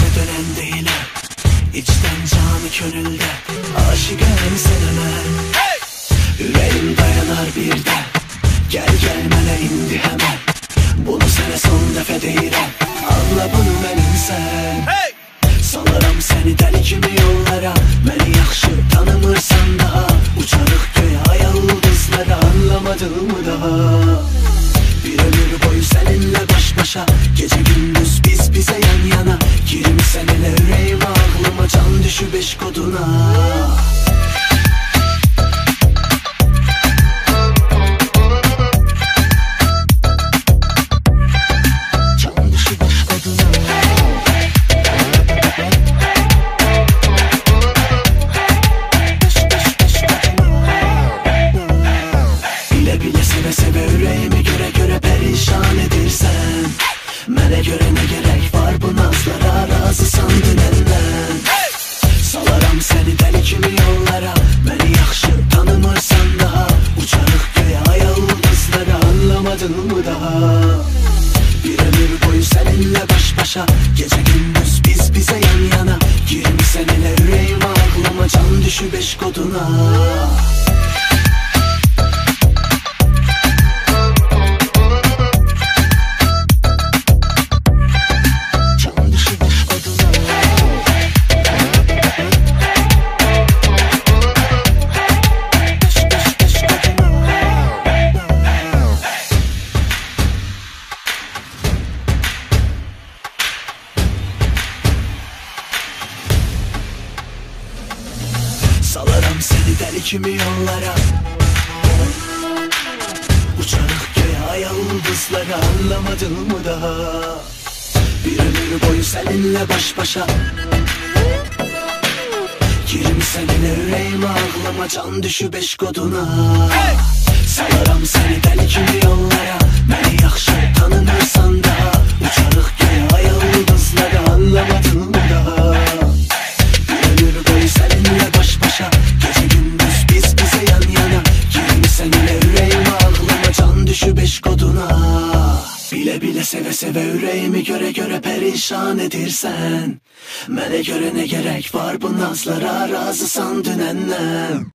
kimse dönen değilim. İçten canı gönülde aşıkım sana ben. Yüreğim dayanar bir de gel gelmene indi hemen. Bunu sana son defa deyirəm, anla bunu mənim sən. Salarım səni dəli kimi yollara, məni yaxşı tanımırsan daha. Uçarıq göyə aya ulduzlara, anlamadın mı daha? Bir ömür boyu seninle baş başa, gece gündüz biz bize yan yana. Girmişsen ele yüreğime aklıma, can düşü beş koduna. Mənə görə nə gerək var bu nazlara, razısan dünəndən. Salaram səni dəli kimi yollara, məni yaxşı tanımırsan daha. Uçarıq göyə aya ulduzlara, anlamadın mı daha? Bir ömür boyu seninle baş başa, gece gündüz biz bize yan yana. Girmişsən elə yüreğime aklıma, can düşü beş koduna. Salarım seni deli kimi yollara, uçarıq göyə aya ulduzlara, anlamadın mı daha? Bir ömür boyu seninle baş başa, girmişsən elə yüreğime aklıma, can düşü beş koduna. Salarım seni deli kimi yollara, məni yaxşı tanımırsan daha. Uçarıq göyə aya ulduzlara, anlamadın mı daha? Bir ömür boyu seninle baş başa, gece gündüz biz bize yan yana. Girmişsən elə yüreğime aklıma, can düşü beş koduna. Bile bile seve seve yüreğimi göre göre perişan edirsən. Mənə görə nə gerek var bu nazlara, razısan dünəndən.